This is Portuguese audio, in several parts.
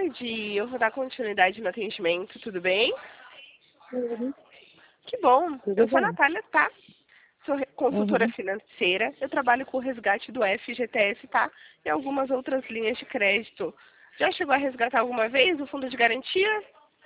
tarde. Eu vou dar continuidade no atendimento, tudo bem? Tudo, Que bom. tudo Eu sou a bem. Natália, tá? Sou consultora Uhum. financeira. Eu trabalho com o resgate do FGTS, tá? E algumas outras linhas de crédito. Já chegou a resgatar alguma vez o fundo de garantia?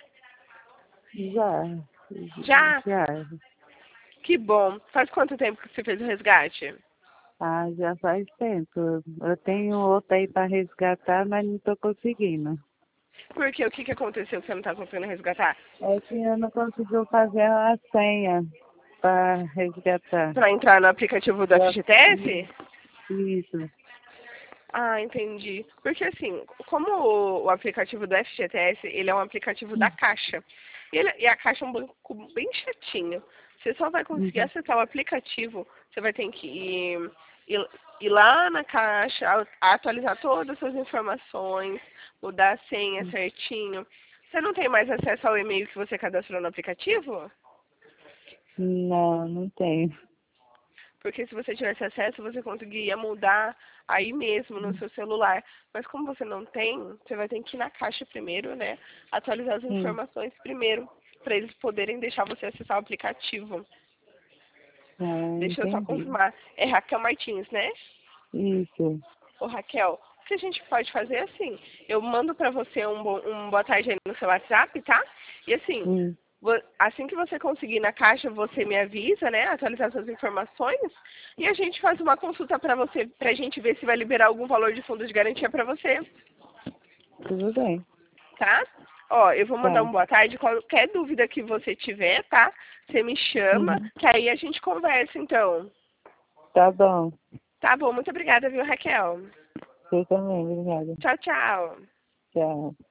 Já, Já? já. Que bom. Faz quanto tempo que você fez o resgate? Já faz tempo. Eu tenho outra aí para resgatar, mas não estou conseguindo. Porque o que que aconteceu que você não está conseguindo resgatar? É que eu não consigo fazer a senha para resgatar. Para entrar no aplicativo do FGTS? Isso. Ah, entendi. Porque assim, como o aplicativo do FGTS, ele é um aplicativo da Caixa. E a Caixa é um banco bem chatinho. Você só vai conseguir Uhum. acessar o aplicativo, você vai ter que ir lá na Caixa, atualizar todas as suas informações, mudar a senha certinho. Você não tem mais acesso ao e-mail que você cadastrou no aplicativo? Não, não tenho. Porque se você tivesse acesso, você conseguiria mudar aí mesmo no seu celular. Mas como você não tem, você vai ter que ir na caixa primeiro, né? Atualizar as Sim. informações primeiro, para eles poderem deixar você acessar o aplicativo. Deixa eu só Entendi. confirmar. É Raquel Martins, né? Isso. Ô Raquel, o que a gente pode fazer é assim, eu mando pra você um boa tarde aí no seu WhatsApp, tá? E assim, Hum. assim que você conseguir na caixa, você me avisa, né? Atualizar suas informações. E a gente faz uma consulta pra você, pra gente ver se vai liberar algum valor de fundo de garantia pra você, Tudo bem. tá? Ó, eu vou mandar Tá. um boa tarde. Qualquer dúvida que você tiver, tá? Você me chama, Uhum. que aí a gente conversa, então. Tá bom. Tá bom, muito obrigada, viu, Raquel? Você também, obrigada. Tchau, tchau. Tchau.